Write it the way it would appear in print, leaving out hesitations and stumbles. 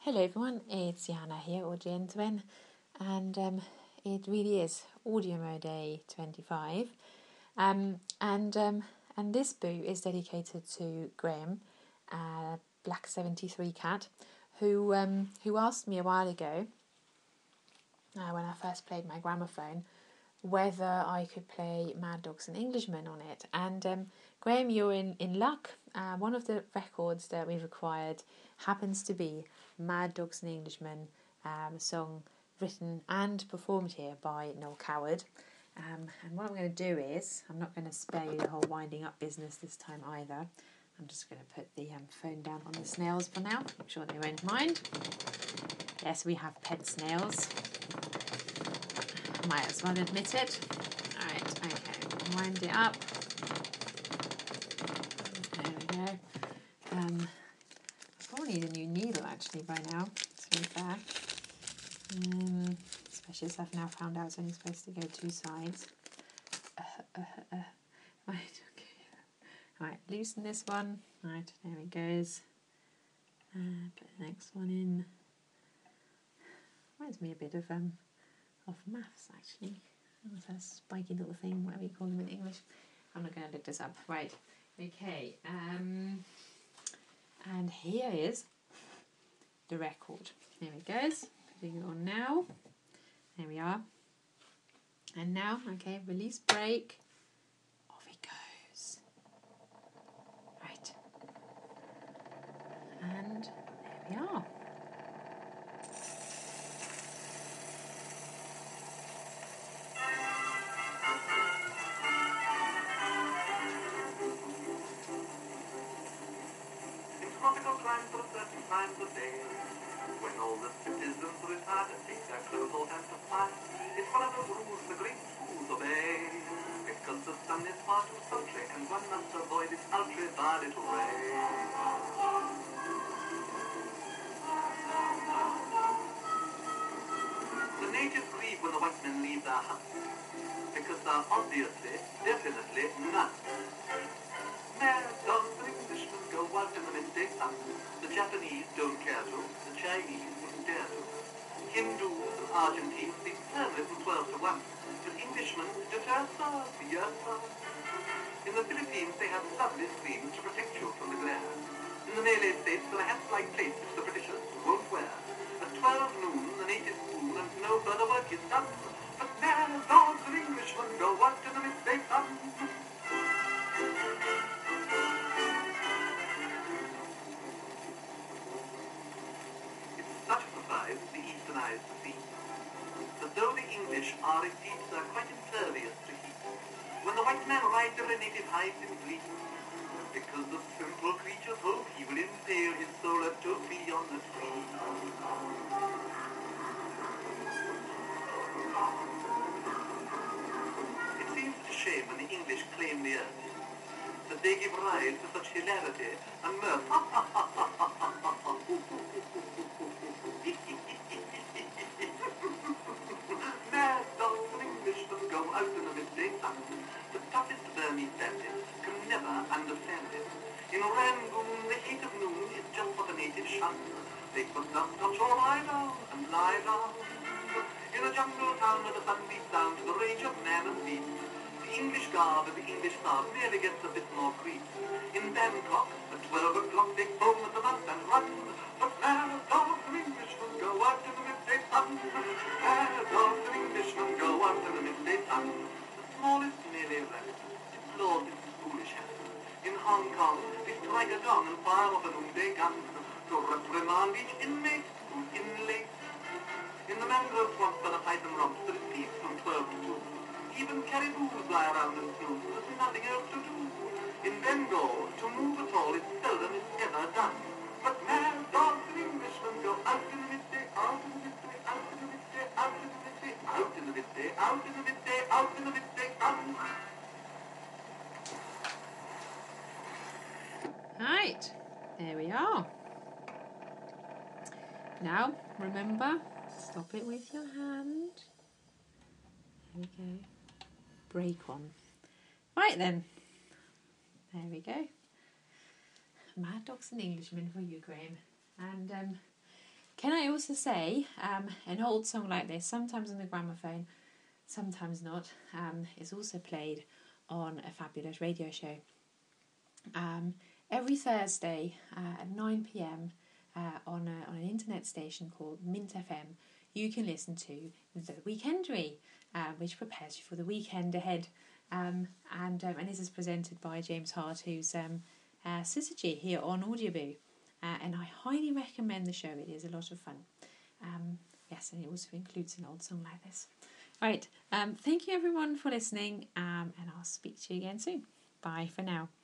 Hello everyone, it's Jana here, or Gentwen, and it really is Audio Mo Day 25, and this boo is dedicated to Graham, Black 73 cat, who asked me a while ago, when I first played my gramophone, whether I could play Mad Dogs and Englishmen on it. And Graham, you're in luck. One of the records that we've acquired happens to be Mad Dogs and Englishmen, a song written and performed here by Noel Coward. And what I'm going to do is, I'm not going to spare you the whole winding up business this time either. I'm just going to put the phone down on the snails for now. I'm sure they won't mind. Yes, we have pet snails. Might as well admit it. Alright, okay, wind it up. There we go. I probably need a new needle actually by now, to be fair. Especially as I've now found out it's only supposed to go two sides. Right, okay. Alright, loosen this one. Right, there it goes. Put the next one in. Reminds me a bit of maths actually. It's a spiky little thing, whatever you call them in English. I'm not going to look this up. Right, okay. And here is the record. There it goes. Putting it on now. There we are. And now, okay, release break. Off it goes. Right. And there we are. Time for a certain time of the day, when all the citizens retire to take their clothes all down to fire. It's one of those rules the great schools obey, because the sun is far too sultry and one must avoid its ultraviolet ray. The natives grieve when the white men leave their huts, because they're obviously, definitely nuts. Mad dogs and Englishmen go out in the midday sun. The Japanese don't care to, the Chinese wouldn't dare to. Hindus and Argentines sleep firmly from 12 to 1, but Englishmen deter stars, yes sir. In the Philippines they have lovely screens to protect you from the glare. In the Malay states there are hat-like plates which the Britishers won't wear. At 12 noon the natives spoon and no further work is done. But mad dogs and Englishmen go out in the midday sun. The eastern eyes to see, that though the English are indeed quite impervious to heat, when the white man rides over a native hides in glee, because the simple creatures hope he will impale his solar topi on the tree. It seems a shame when the English claim the earth, that they give rise to such hilarity and mirth. Mad dogs and Englishmen go out in the midday sun. The toughest Burmese bandits can never understand it. In Rangoon, the heat of noon is just what the natives shun. They put their scotch all lie down and lie down. In a jungle town where the sun beats down to the rage of man and beast, the English guard and the English staff merely gets a bit more creep. In Bangkok, at 12 o'clock, they foam at the mouth and run. But mad dogs and Englishmen go out in the midday sun. Mad dogs and Englishmen go out in the midday sun. The smallest Malay rabbit deplores its foolish habit. In Hong Kong, they strike a gong and fire off a noonday gun to reprimand each inmate who's in late. In the mangrove swamp where the python romps, there is peace from 12 to 2. Even caribous lie around and snooze, there's nothing else to do. In Bengal, to move at all is seldom if ever done. But mad dogs and Englishmen go out in the midday, out in the midday, out in the midday, out in the midday, out in the midday, out in the midday, out in the midday, Right, there we are. Now, remember, stop it with your hand. There we go. Break on. Right then. There we go. Mad Dogs and Englishmen for you, Graham. And can I also say, an old song like this, sometimes on the gramophone, sometimes not, is also played on a fabulous radio show. Every Thursday at 9 p.m. On an internet station called Mint FM, you can listen to The Weekendery, which prepares you for the weekend ahead. And this is presented by James Hart, who's Syzygy here on Audioboo. And I highly recommend the show. It is a lot of fun. Yes, and it also includes an old song like this. All right, thank you everyone for listening, and I'll speak to you again soon. Bye for now.